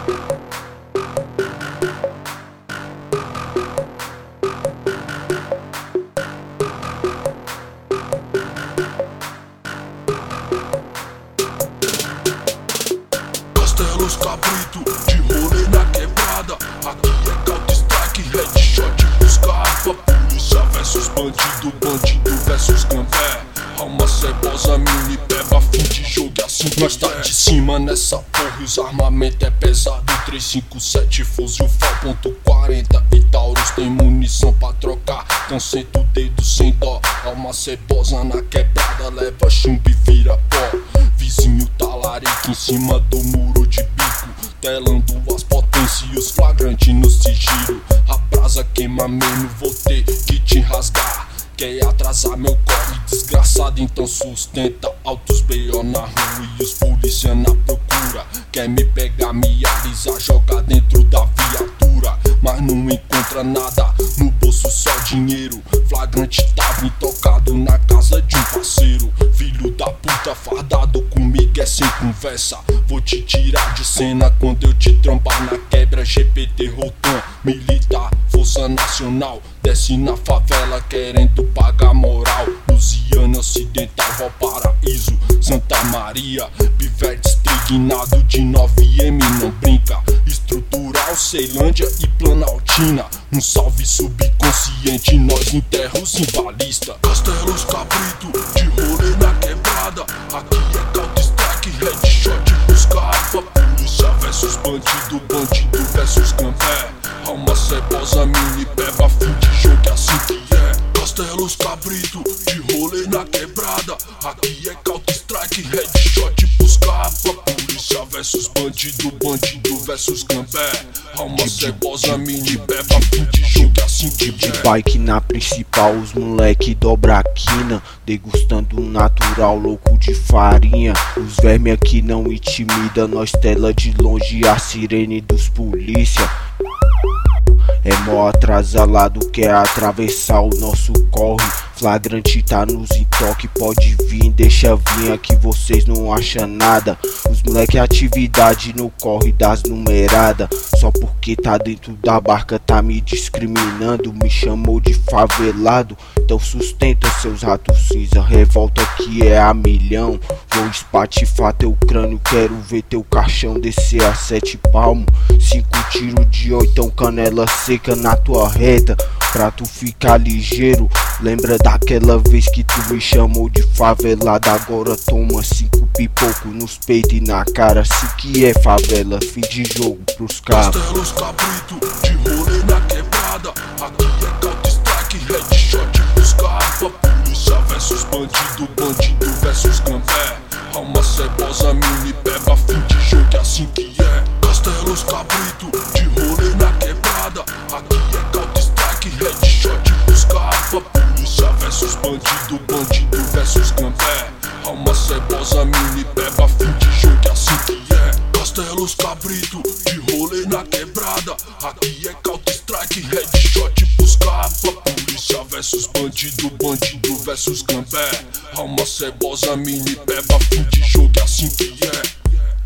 Castelos Cabrito, de rolê na quebrada. Aqui é Counter-Strike, headshot, busca arma. Polícia versus bandido, bandido versus gambé. Alma cebosa, mini peba, fim de jogo é assim que nós tá de cima nessa porra. Os armamento é pesado, 357, fuzil FAL .40 e Taurus tem munição pra trocar. Então senta o dedo sem dó. Alma cebosa na quebrada, leva chumbo e vira pó. Vizinho talarico em cima do muro de bico, telando as potências e os flagrantes no sigilo. A brasa queima mesmo, vou ter que te rasgar. Quer atrasar meu corre, desgraçado, então sustenta. Altos B.O. na rua e os polícia na procura. Quer me pegar, me alisar, jogar dentro da viatura. Mas não encontra nada, no bolso só dinheiro. Flagrante tava intocado na casa de um parceiro. Filho da puta fardado comigo é sem conversa. Vou te tirar de cena quando eu te trombar na quebra. GPT Rotan, militar, Força Nacional. Desce na favela querendo pagar moral. Lusiana Ocidental, Valparaíso, Santa Maria. Pivete estrignado de 9M, não brinca. Estrutural, Ceilândia e Planaltina. Um salve subconsciente, nós enterra os balista. Castelos Cabrito, de rolê na quebrada. Aqui é Counter-Strike, headshot, busca arma. Polícia versus bandido, bandido versus gambé. Alma cebosa, mini peba, fim de jogo é assim que é. Castelos Cabrito, de rolê na quebrada. Aqui é Counter-Strike, headshot, busca arma. Polícia versus bandido, bandido versus gambé. Alma cebosa, mini peba, fim de jogo é assim que De é. bike na principal, os moleque dobra a quina, degustando um natural louco de farinha. Os vermes aqui não intimida, nós tela de longe a sirene dos polícia. É mó atrasalado, quer atravessar o nosso corre. Flagrante tá nos toque, pode vir, deixa vir aqui, vocês não acham nada. Os moleque atividade no corre das numeradas. Só porque tá dentro da barca tá me discriminando. Me chamou de favelado, então sustenta seus ratos cinza. Revolta que é a milhão, vou espatifar teu crânio. Quero ver teu caixão descer a 7 palmos. 5 tiros de 8, canela seca na tua reta, pra tu ficar ligeiro. Lembra daquela vez que tu me chamou de favelado? Agora toma 5 pipoco nos peitos e na cara. Se que é favela, fim de jogo pros cabos. Castelos Cabrito, de rolê na quebrada. Aqui é Counter-Strike, headshot, busca arma. Polícia versus bandido, bandido versus gambé. Alma cebosa, mini peba, fim de jogo é assim que é. Castelos Cabrito, de rolê na quebrada. Aqui é Counter-Strike, headshot, busca arma. Polícia versus bandido, bandido versus gambé. Alma cebosa, mini peba, fim de jogo é assim que é. Castelos Cabrito, de rolê na quebrada. Aqui é Counter-Strike, headshot, busca arma. Polícia versus bandido, bandido versus gambé. Alma cebosa, mini peba, fim de jogo é assim que é.